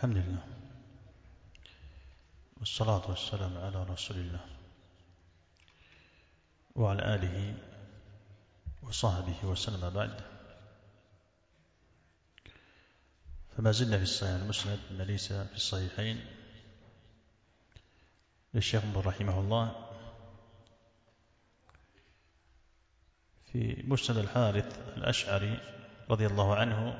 الحمد لله والصلاة والسلام على رسول الله وعلى آله وصحبه وسلم بعد. فما زلنا في الصحيح المسند ما ليس في الصحيحين للشيخ ابن رحمه الله في مسند الحارث الأشعري رضي الله عنه،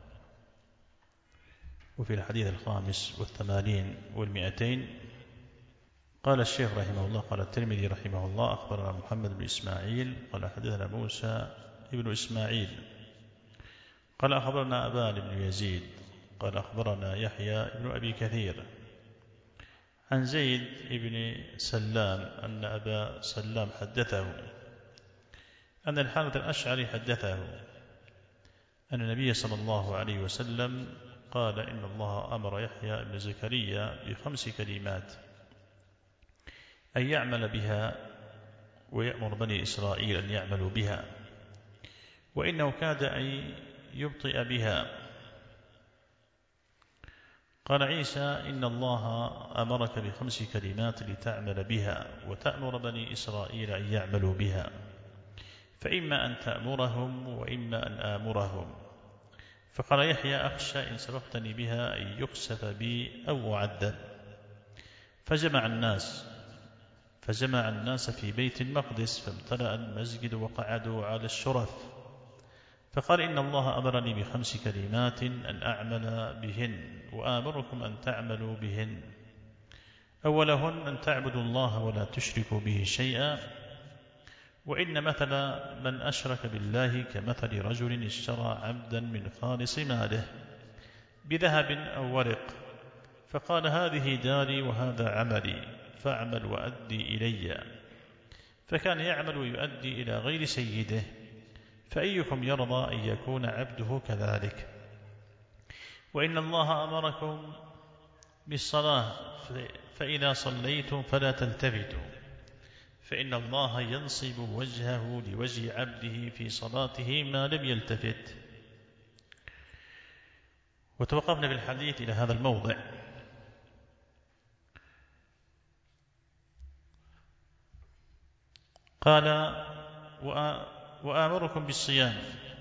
وفي الحديث 85 والمئتين قال الشيخ رحمه الله قال الترمذي رحمه الله أخبرنا محمد بن إسماعيل قال حدثنا موسى بن إسماعيل قال أخبرنا أبان بن يزيد قال أخبرنا يحيى بن أبي كثير عن زيد بن سلام أن أبا سلام حدثه أن الحارث الأشعري حدثه أن النبي صلى الله عليه وسلم قال إن الله أمر يحيى بن زكريا ب5 كلمات أن يعمل بها ويأمر بني إسرائيل أن يعملوا بها، وإنه كاد أن يبطئ بها. قال عيسى إن الله أمرك ب5 كلمات لتعمل بها وتأمر بني إسرائيل أن يعملوا بها، فإما أن تأمرهم وإما أن آمرهم. فقال يحيى أخشى إن سبقتني بها أن يخسف بي أو أعذب. فجمع الناس في بيت المقدس فامتلأ المسجد وقعدوا على الشرف. فقال إن الله أمرني ب5 كلمات أن أعمل بهن وآمركم أن تعملوا بهن. أولهن أن تعبدوا الله ولا تشركوا به شيئا، وإن مثل من أشرك بالله كمثل رجل اشترى عبدا من خالص ماله بذهب أو ورق، فقال هذه داري وهذا عملي فاعمل وأدي إلي. فكان يعمل ويؤدي إلى غير سيده، فأيكم يرضى أن يكون عبده كذلك؟ وإن الله أمركم بالصلاة فإذا صليتم فلا تلتفتوا، فإن الله ينصب وجهه لوجه عبده في صلاته ما لم يلتفت. وتوقفنا بالحديث إلى هذا الموضع. قال وآمركم بالصيام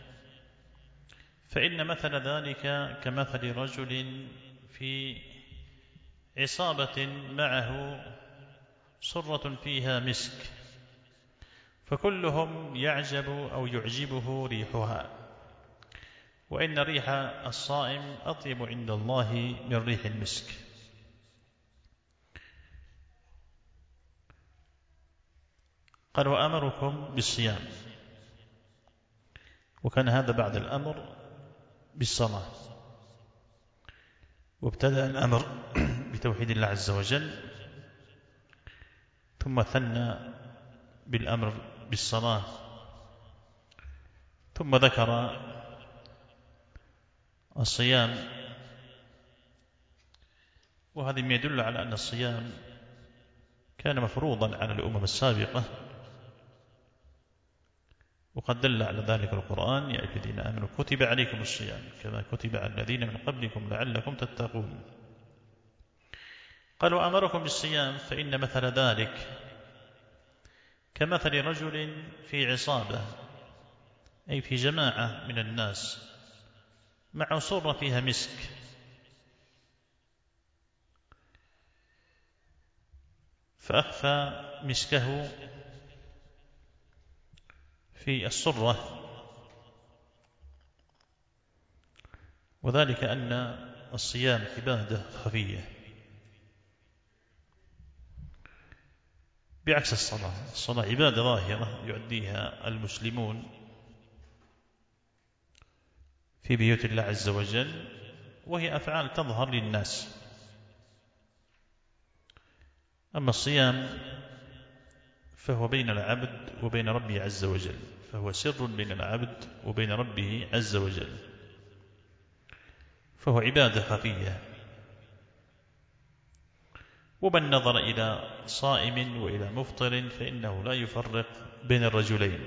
فإن مثل ذلك كمثل رجل في عصابة معه صرة فيها مسك، فكلهم يعجب أو يعجبه ريحها، وإن ريح الصائم أطيب عند الله من ريح المسك. قال وأمركم بالصيام، وكان هذا بعد الأمر بالصلاة، وابتدأ الأمر بتوحيد الله عز وجل، ثم ثنى بالأمر بالصلاة، ثم ذكر الصيام. وهذا ما يدل على أن الصيام كان مفروضا على الأمم السابقة، وقد دل على ذلك القرآن يا أيها الذين آمنوا كتب عليكم الصيام كما كتب على الذين من قبلكم لعلكم تتقون. قال وأمركم بالصيام فإن مثل ذلك كمثل رجل في عصابة، أي في جماعة من الناس مع صرة فيها مسك، فأخفى مسكه في الصرة، وذلك أن الصيام عبادة خفية بعكس الصلاة عبادة ظاهرة يؤديها المسلمون في بيوت الله عز وجل، وهي أفعال تظهر للناس. أما الصيام فهو بين العبد وبين ربه عز وجل، فهو سر بين العبد وبين ربه عز وجل، فهو عبادة خفية. ومن نظر إلى صائم وإلى مفطر فإنه لا يفرق بين الرجلين،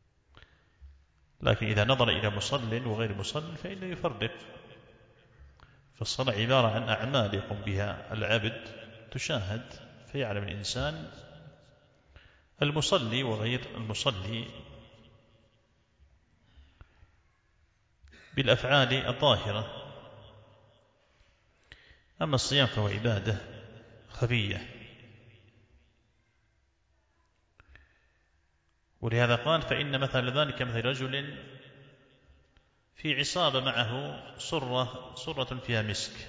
لكن إذا نظر إلى مصل وغير مصل فإنه يفرق. فالصلاة عبارة عن أعمال يقوم بها العبد تشاهد، فيعلم الإنسان المصلي وغير المصلي بالأفعال الظاهرة. أما الصيام فهو عبادة خفية، ولهذا قال فإن مثل ذلك مثل رجل في عصابة معه صرة فيها مسك،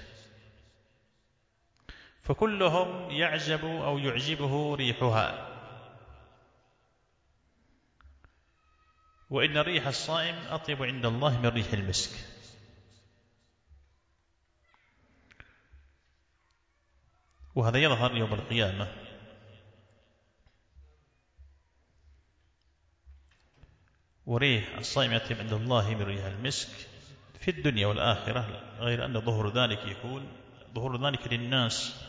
فكلهم يعجب أو يعجبه ريحها، وإن ريح الصائم أطيب عند الله من ريح المسك. وهذا يظهر يوم القيامة، وريح الصائم يطيب عند الله من ريح المسك في الدنيا والآخرة، غير أن ظهور ذلك للناس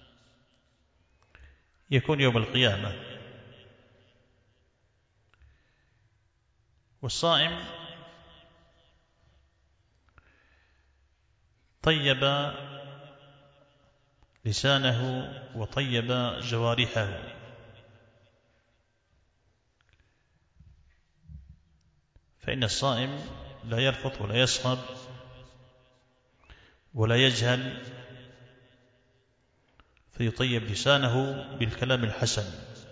يكون يوم القيامة. والصائم طيب لسانه وطيب جوارحه، فإن الصائم لا يرفث ولا يصخب ولا يجهل، فيطيب لسانه بالكلام الحسن،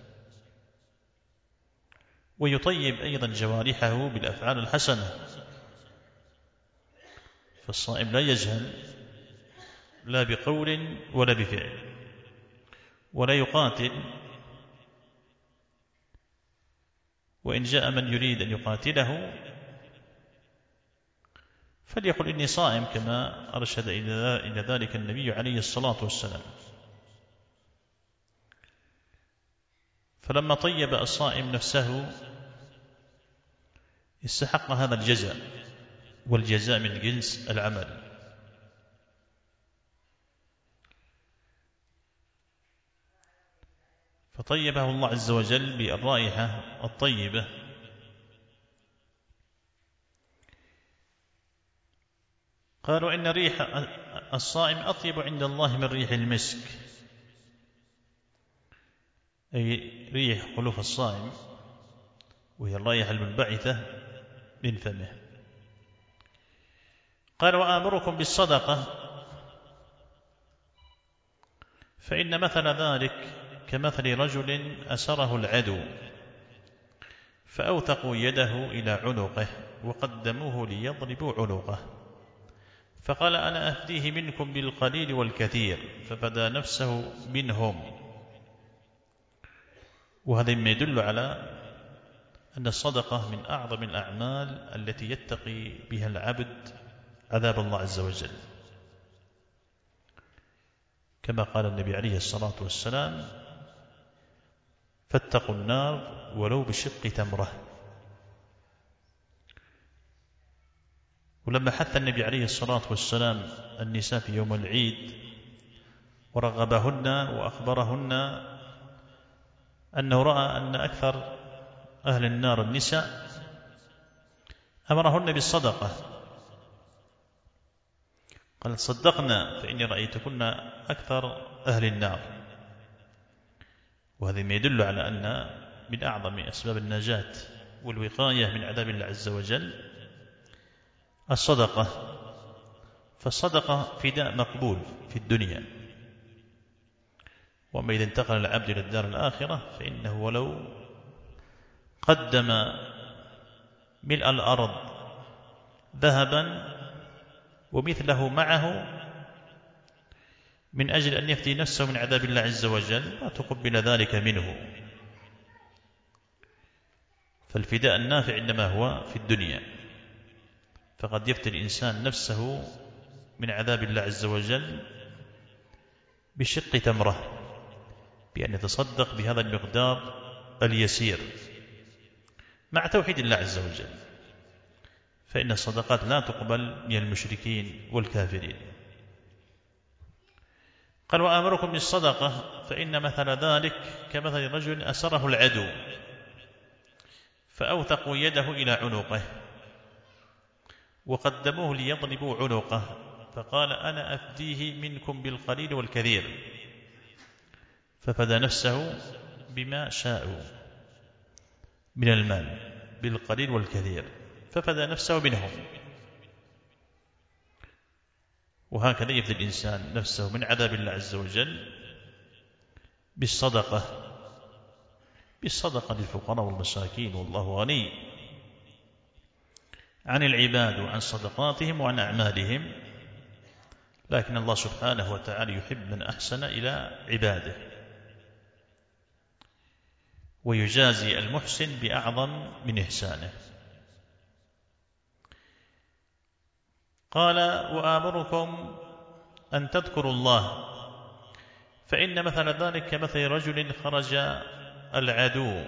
ويطيب أيضا جوارحه بالأفعال الحسنة. فالصائم لا يجهل لا بقول ولا بفعل، ولا يقاتل، وإن جاء من يريد أن يقاتله فليقل إني صائم، كما أرشد إلى ذلك النبي عليه الصلاة والسلام. فلما طيب الصائم نفسه استحق هذا الجزاء، والجزاء من جنس العمل. فطيبه الله عز وجل بالرائحة الطيبة. قالوا إن ريح الصائم أطيب عند الله من ريح المسك، أي ريح خلوف الصائم، وهي الرائحة المنبعثة من فمه. قال وآمركم بالصدقة، فإن مثل ذلك كمثل رجل أسره العدو فأوثقوا يده إلى عنقه وقدموه ليضربوا عنقه، فقال أنا أفديه منكم بالقليل والكثير، ففدى نفسه منهم. وهذا ما يدل على أن الصدقة من أعظم الأعمال التي يتقي بها العبد عذاب الله عز وجل، كما قال النبي عليه الصلاة والسلام فاتقوا النار ولو بشق تمرة. ولما حث النبي عليه الصلاة والسلام النساء في يوم العيد ورغبهن وأخبرهن أنه رأى أن أكثر أهل النار النساء، أمرهن بالصدقة، قال صدقنا فإني رأيتكن أكثر أهل النار. وهذا ما يدل على أن من أعظم أسباب النجاة والوقاية من عذاب الله عز وجل الصدقة. فالصدقة فداء مقبول في الدنيا، وأما إذا انتقل العبد إلى الدار الآخرة فإنه ولو قدم ملء الأرض ذهبا ومثله معه من أجل أن يفدي نفسه من عذاب الله عز وجل لا تقبل ذلك منه. فالفداء النافع إنما هو في الدنيا، فقد يفتي الإنسان نفسه من عذاب الله عز وجل بشق تمرة، بأن يتصدق بهذا المقدار اليسير مع توحيد الله عز وجل، فإن الصدقات لا تقبل من المشركين والكافرين. قال وآمركم بالصدقة، فإن مثل ذلك كمثل رجل أسره العدو فأوثقوا يده إلى عنقه وقدموه ليضربوا عنقه، فقال أنا أفديه منكم بالقليل والكثير، ففدى نفسه بما شاءوا من المال، بالقليل والكثير، ففدى نفسه منهم. وهكذا يفدي الإنسان نفسه من عذاب الله عز وجل بالصدقة للفقراء والمساكين، والله غني عن العباد وعن صدقاتهم وعن أعمالهم، لكن الله سبحانه وتعالى يحب من أحسن إلى عباده، ويجازي المحسن بأعظم من إحسانه. قال وآمركم أن تذكروا الله، فإن مثل ذلك كمثل رجل خرج العدو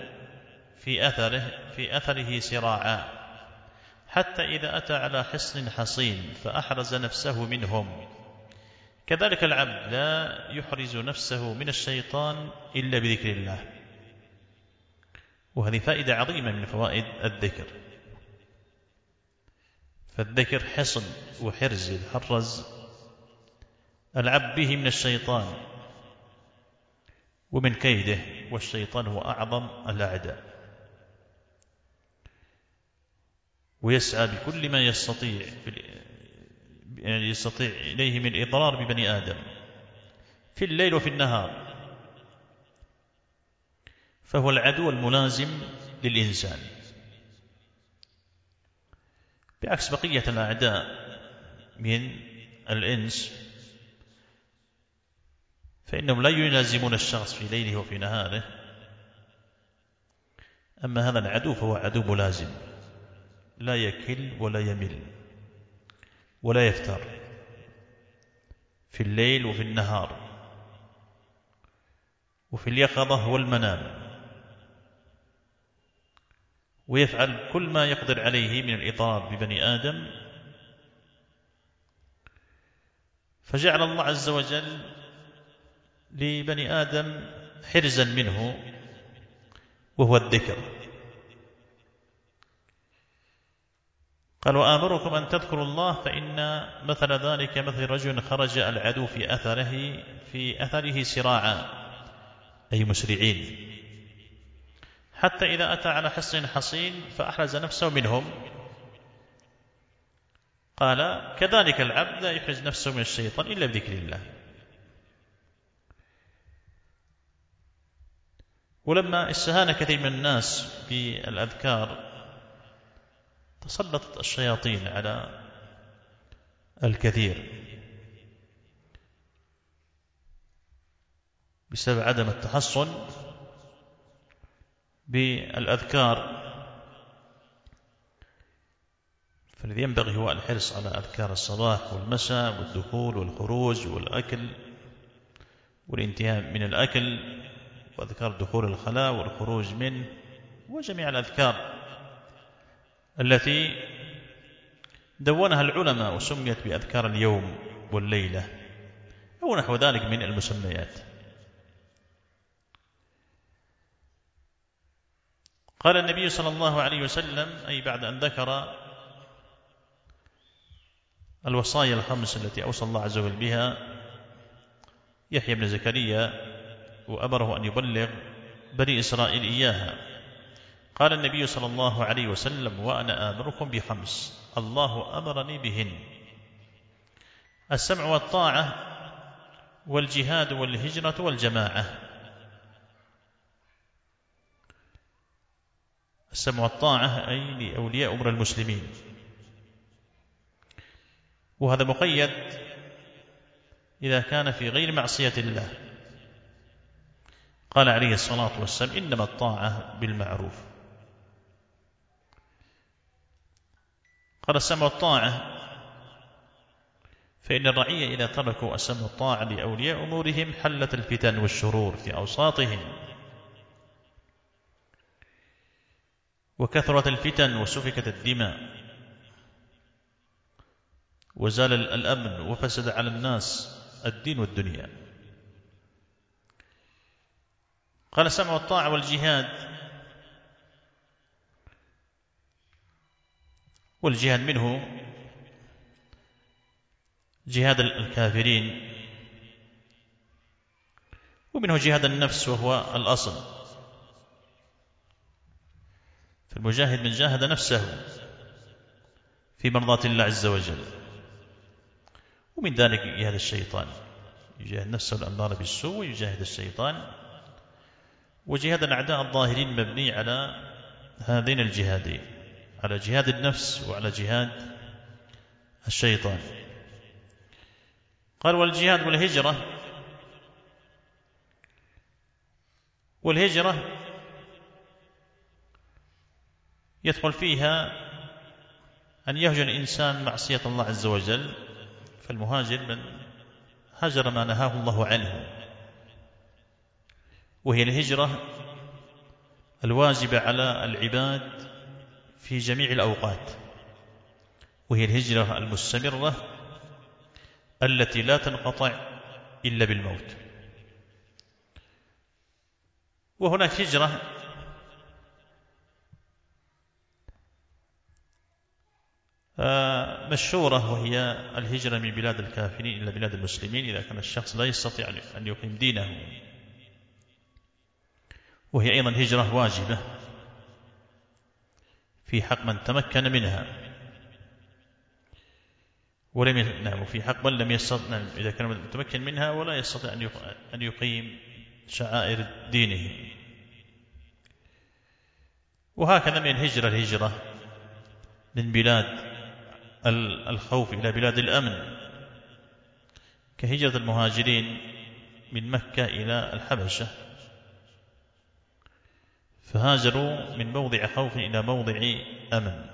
في أثره سراعا، حتى إذا أتى على حصن حصين فأحرز نفسه منهم. كذلك العبد لا يحرز نفسه من الشيطان إلا بذكر الله. وهذه فائدة عظيمة من فوائد الذكر. فالذكر حصن وحرز يتحرز العبد به من الشيطان ومن كيده، والشيطان هو أعظم الأعداء، ويسعى بكل ما يستطيع إليه من إضرار ببني آدم في الليل وفي النهار، فهو العدو الملازم للإنسان، بعكس بقية الأعداء من الإنس، فإنهم لا يلازمون الشخص في ليله وفي نهاره. أما هذا العدو فهو عدو ملازم، لا يكل ولا يمل ولا يفتر في الليل وفي النهار وفي اليقظة والمنام، ويفعل كل ما يقدر عليه من الإضرار ببني آدم. فجعل الله عز وجل لبني آدم حرزا منه وهو الذكر. قال وآمركم أن تذكروا الله، فإن مثل ذلك مثل رجل خرج العدو في أثره سراعا، أي مسرعين، حتى إذا أتى على حصن حصين فأحرز نفسه منهم. قال كذلك العبد لا يحرز نفسه من الشيطان إلا بذكر الله. ولما استهان كثير من الناس بالأذكار تسلطت الشياطين على الكثير بسبب عدم التحصن بالأذكار. فالذي ينبغي هو الحرص على أذكار الصباح والمساء والدخول والخروج والأكل والانتهاء من الأكل، وأذكار دخول الخلاء والخروج منه، وجميع الأذكار التي دونها العلماء وسميت بأذكار اليوم والليلة أو نحو ذلك من المسميات. قال النبي صلى الله عليه وسلم، أي بعد أن ذكر الوصايا الخمس التي أوصى الله عز وجل بها يحيى بن زكريا وأمره أن يبلغ بني إسرائيل إياها، قال النبي صلى الله عليه وسلم وأنا آمركم بخمس الله أمرني بهن: السمع والطاعة والجهاد والهجرة والجماعة. السمع والطاعة أي لأولياء أمر المسلمين، وهذا مقيد إذا كان في غير معصية الله. قال عليه الصلاة والسلام إنما الطاعة بالمعروف. قال السمع والطاعة فإن الرعية إذا تركوا السمع والطاعة لأولياء أمورهم حلت الفتن والشرور في أوساطهم، وكثرت الفتن وسفكت الدماء وزال الأمن وفسد على الناس الدين والدنيا. قال السمع والطاعة والجهاد منه جهاد الكافرين، ومنه جهاد النفس وهو الأصل، فالمجاهد من جاهد نفسه في مرضاة الله عز وجل. ومن ذلك جهاد الشيطان، يجاهد نفسه الأمارة بالسوء ويجاهد الشيطان. وجهاد الأعداء الظاهرين مبني على هذين الجهادين، على جهاد النفس وعلى جهاد الشيطان. قال والجهاد والهجرة يدخل فيها أن يهجر الإنسان معصية الله عز وجل، فالمهاجر من هجر ما نهاه الله عنه، وهي الهجرة الواجبة على العباد في جميع الأوقات، وهي الهجرة المستمرة التي لا تنقطع إلا بالموت. وهناك هجرة مشهورة، وهي الهجرة من بلاد الكافرين إلى بلاد المسلمين إذا كان الشخص لا يستطيع أن يقيم دينه، وهي أيضا هجرة واجبة في حق من تمكن منها، وفي حق من لم يستطع إذا كان متمكن منها ولا يستطيع أن يقيم شعائر دينه. وهكذا من الهجرة من بلاد الخوف إلى بلاد الأمن، كهجرة المهاجرين من مكة إلى الحبشة، فهاجروا من موضع خوف إلى موضع أمن.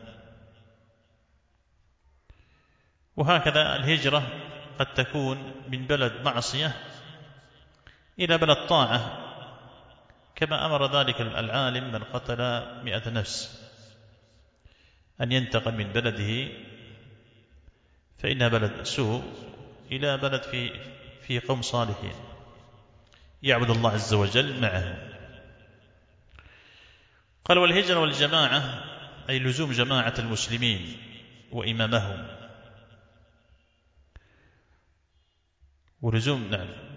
وهكذا الهجرة قد تكون من بلد معصية إلى بلد طاعة، كما أمر ذلك العالم من قتل 100 نفس أن ينتقل من بلده فإنها بلد سوء إلى بلد في قوم صالحين يعبد الله عز وجل معه. قال والهجرة والجماعة أي لزوم جماعة المسلمين وإمامهم، ولزوم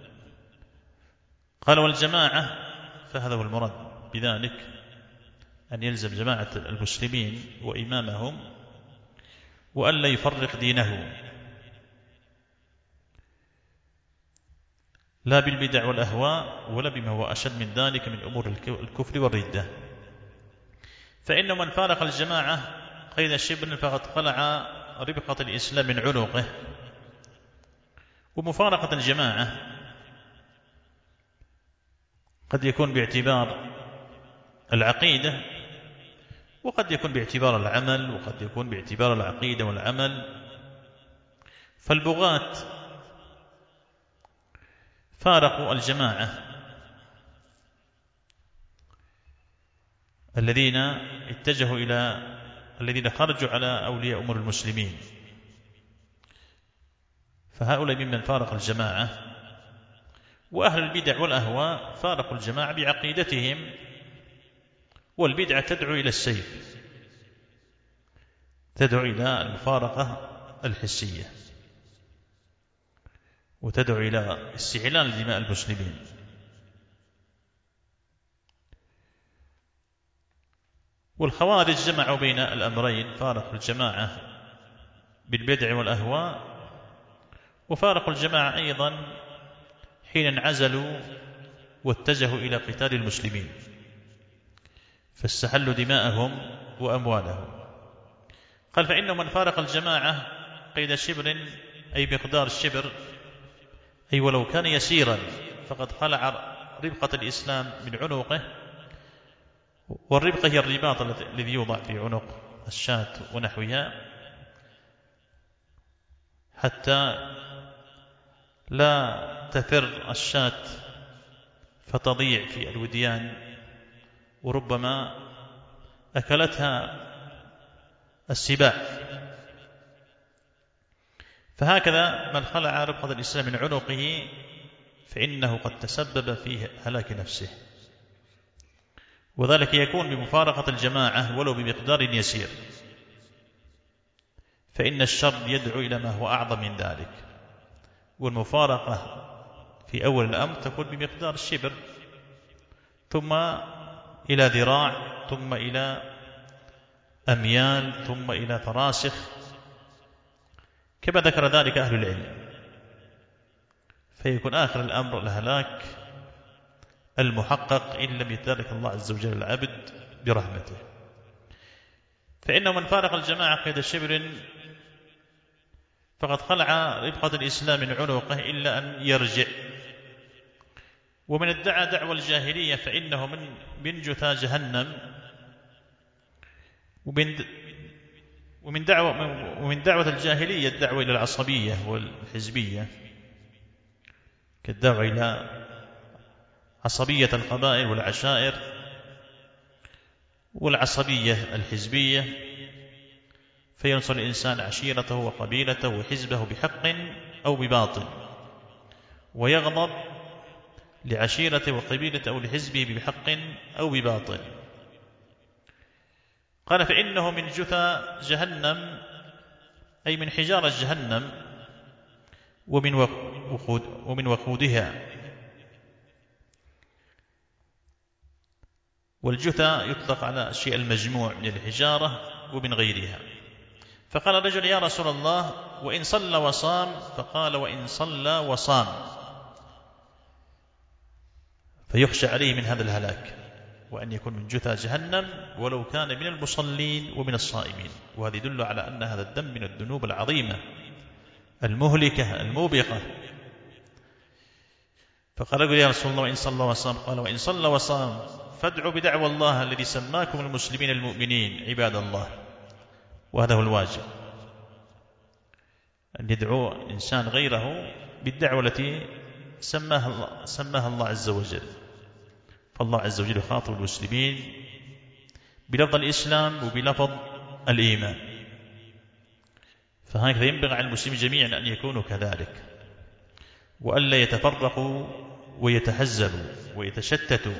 قال والجماعة فهذا هو المراد بذلك، أن يلزم جماعة المسلمين وإمامهم، وأن لا يفرق دينه لا بالبدع والأهواء ولا بما هو أشد من ذلك من أمور الكفر والردة. فإن من فارق الجماعة قيد شبر فقد خلع ربقة الإسلام من عنقه. ومفارقة الجماعة قد يكون باعتبار العقيدة، وقد يكون باعتبار العمل، وقد يكون باعتبار العقيدة والعمل. فالبغاة فارقوا الجماعة الذين خرجوا على أولياء أمور المسلمين، فهؤلاء ممن فارق الجماعة. وأهل البدع والأهواء فارقوا الجماعة بعقيدتهم، والبدعة تدعو إلى السيف، تدعو إلى المفارقة الحسية، وتدعو إلى استحلال دماء المسلمين. والخوارج جمعوا بين الأمرين، فارقوا الجماعة بالبدع والأهواء، وفارقوا الجماعة أيضا حين انعزلوا واتجهوا إلى قتال المسلمين فاستحلوا دماءهم وأموالهم. قال فإنه من فارق الجماعة قيد شبر أي مقدار الشبر، أي ولو كان يسيرا، فقد خلع ربقة الإسلام من عنقه. والربقة هي الرباط الذي يوضع في عنق الشاة ونحوها حتى لا تفر الشاة فتضيع في الوديان، وربما أكلتها السباع. فهكذا من خلع ربقة الإسلام من عنقه فإنه قد تسبب في هلاك نفسه، وذلك يكون بمفارقة الجماعة ولو بمقدار يسير، فإن الشر يدعو إلى ما هو أعظم من ذلك. والمفارقة في أول الأمر تكون بمقدار الشبر، ثم إلى ذراع، ثم إلى أميال، ثم إلى فراسخ، كما ذكر ذلك أهل العلم. فيكون آخر الأمر الهلاك المحقق إن لم يترك الله عز وجل العبد برحمته. فإنه من فارق الجماعة قيد شبر فقد خلع ربقة الإسلام من عنقه إلا أن يرجع. ومن ادعى دعوى الجاهلية فإنه من جثى جهنم. ومن دعوة الجاهلية الدعوة إلى العصبية والحزبية، كالدعوة إلى عصبية القبائل والعشائر والعصبية الحزبية، فينصر الإنسان عشيرته وقبيلته وحزبه بحق أو بباطل، ويغضب لعشيرته وقبيلته أو لحزبه بحق أو بباطل. قال فإنه من جثى جهنم، أي من حجارة جهنم ومن وقودها. والجثى يطلق على الشيء المجموع من الحجارة ومن غيرها. فقال الرجل يا رسول الله وإن صلى وصام؟ فقال وإن صلى وصام. فيخشى عليه من هذا الهلاك، وأن يكون من جثى جهنم ولو كان من المصلين ومن الصائمين. وهذا يدل على أن هذا الذنب من الذنوب العظيمة المهلكة الموبقة. فقال يا رسول الله وإن صلى وصام؟ قال وإن صلى وصام فادعوا بدعوى الله الذي سماكم المسلمين المؤمنين عباد الله. وهذا هو الواجب، أن يدعو الإنسان غيره بالدعوة التي سماها الله عز وجل. فالله عز وجل يخاطب المسلمين بلفظ الإسلام وبلفظ الإيمان. فهكذا ينبغي على المسلمين جميعا أن يكونوا كذلك، وألا يتفرقوا ويتحزبوا ويتشتتوا.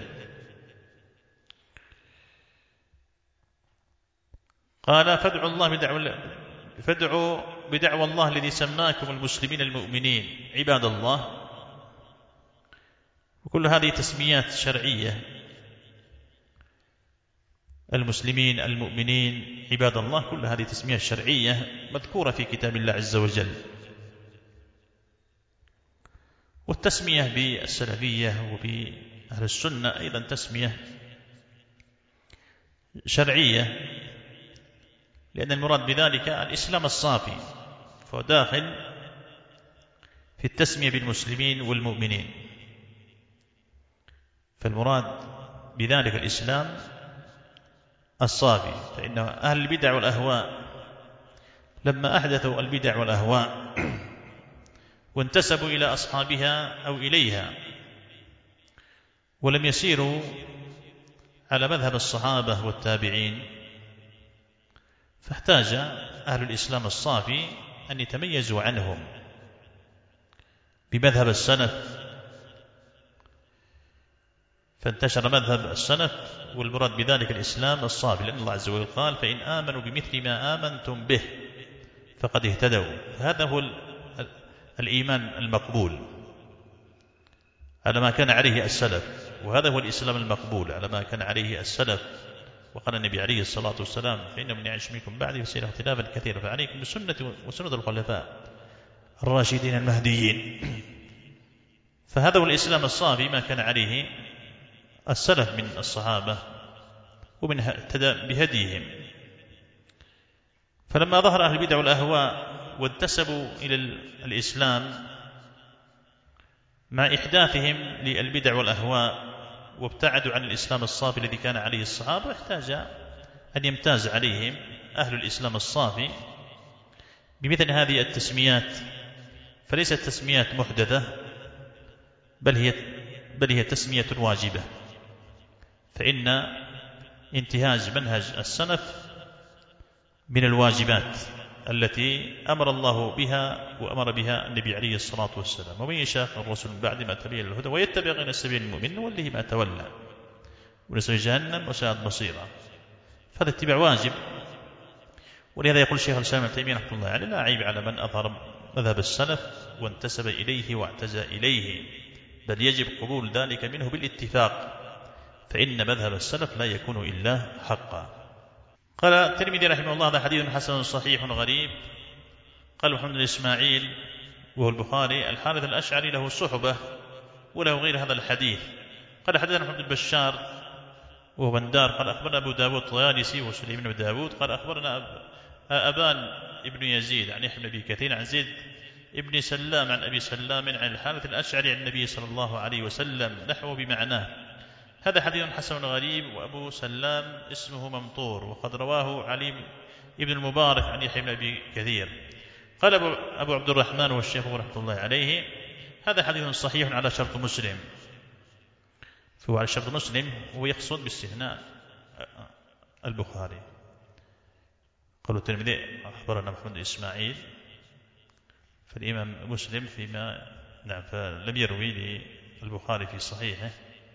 قال فادعوا بدعوى الله الذي سماكم المسلمين المؤمنين عباد الله. وكل هذه تسميات شرعية، المسلمين المؤمنين عباد الله، كل هذه تسميات شرعية مذكورة في كتاب الله عز وجل. والتسمية بالسلفية وبأهل السنة أيضا تسمية شرعية، لأن المراد بذلك الإسلام الصافي، فهو داخل في التسمية بالمسلمين والمؤمنين. فالمراد بذلك الإسلام الصافي. فإن أهل البدع والأهواء لما أحدثوا البدع والأهواء وانتسبوا إلى أصحابها أو إليها ولم يسيروا على مذهب الصحابة والتابعين، فاحتاج أهل الإسلام الصافي أن يتميزوا عنهم بمذهب السلف. فانتشر مذهب السلف، والمراد بذلك الإسلام الصافي، لأن الله عز وجل قال فإن آمنوا بمثل ما آمنتم به فقد اهتدوا. هذا هو الإيمان المقبول على ما كان عليه السلف، وهذا هو الإسلام المقبول على ما كان عليه السلف. وقال النبي عليه الصلاة والسلام فإن من يعش منكم بعدي فسيرى اختلافا كثيرا فعليكم بسنتي وسنة الخلفاء الراشدين المهديين. فهذا هو الإسلام الصافي ما كان عليه السلف من الصحابة ومن اهتدى بهديهم. فلما ظهر أهل البدع والأهواء وانتسبوا إلى الإسلام مع إحداثهم للبدع والأهواء وابتعدوا عن الإسلام الصافي الذي كان عليه الصحابة، احتاج أن يمتاز عليهم أهل الإسلام الصافي بمثل هذه التسميات. فليست تسميات محدثة، بل هي تسمية واجبة. فإن انتهاج منهج السلف من الواجبات التي أمر الله بها وأمر بها النبي عليه الصلاة والسلام. ومن يشاقق الرسول من بعد ما تبين الهدى ويتبع غير سبيل المؤمنين نوله ما تولى ونصله جهنم وساءت مصيرا. فهذا اتباع واجب. ولهذا يقول الشيخ الإسلام ابن تيمية رحمه الله عليه لا عيب على من أظهر مذهب السلف وانتسب إليه واعتزى إليه، بل يجب قبول ذلك منه بالاتفاق، فإن مذهب السلف لا يكون إلا حقا. قال الترمذي رحمه الله: هذا حديث حسن صحيح غريب. قال محمد بن إسماعيل وهو البخاري: الحارث الأشعري له صحبة وله غير هذا الحديث. قال حدثنا محمد بن بشار وهو بندار قال أخبرنا أبو داود الطيالسي وسليمان بن داود قال أخبرنا أبان ابن يزيد عن يحيى بن أبي كثير عن زيد ابن سلام عن أبي سلام عن الحارث الأشعري عن النبي صلى الله عليه وسلم نحو بمعناه. هذا حديث حسن غريب. وأبو سلام اسمه ممطور، وقد رواه علي ابن المبارك عن يحيى بن أبي كثير. قال أبو عبد الرحمن والشيخ رحمة الله عليه: هذا حديث صحيح على شرط مسلم. فهو على شرط مسلم ويقصد باستثناء البخاري. قالوا الترمذي أخبرنا محمد إسماعيل، فالإمام مسلم فيما فلم يروي للبخاري في صحيحه.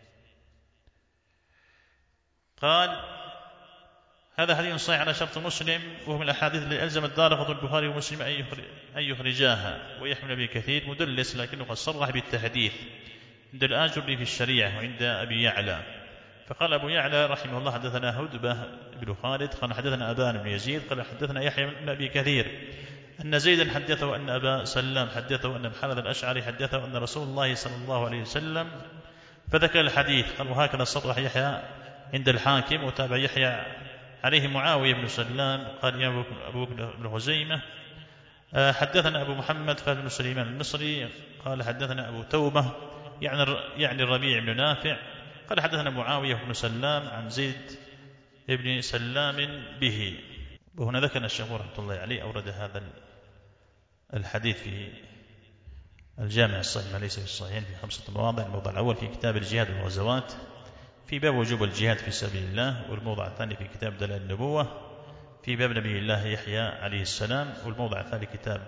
قال: هذا حديث صحيح على شرط مسلم، وهو من الأحاديث التي ألزم الدارقطني البخاري ومسلم أن يخرجاها. ويحمل أبي كثير مدلس، لكنه قد صرح بالتحديث عند الآجري في الشريعة وعند أبي يعلى. فقال أبو يعلى رحمه الله: حدثنا هدبة بن خالد قال حدثنا أبان بن يزيد قال حدثنا يحيى بن أبي كثير أن زيدا حدثه أن أبا سلام حدثه أن محمد الأشعري حدثه أن رسول الله صلى الله عليه وسلم، فذكر الحديث. قال: وهكذا صرح يحيى عند الحاكم، وتابع يحيى عليه معاوية بن سلام. قال يا أبو بن خزيمة: حدثنا أبو محمد قال بن سليمان المصري قال حدثنا أبو توبة يعني الربيع بن نافع قال حدثنا معاوية بن سلام عن زيد بن سلام به. وهنا ذكر الشيخ رحمة الله عليه أورد هذا الحديث في الجامع الصحيح ما ليس في الصحيحين في 5 مواضع. الموضع الأول في كتاب الجهاد والغزوات في باب وجوب الجهاد في سبيل الله، والموضع الثاني في كتاب دلائل النبوة في باب نبي الله يحيى عليه السلام، والموضع الثاني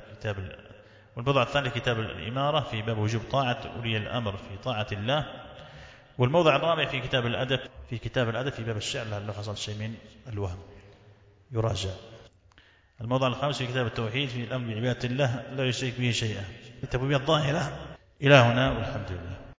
كتاب الإمارة في باب وجوب طاعة أولي الأمر في طاعة الله، والموضع الرابع في كتاب الأدب في باب الشعر لعله حصل شيء من الوهم يراجع. الموضع الخامس في كتاب التوحيد في الأمر بعبادة الله لا يشرك به شيئا. التبويبية الظاهرة إلى هنا والحمد لله.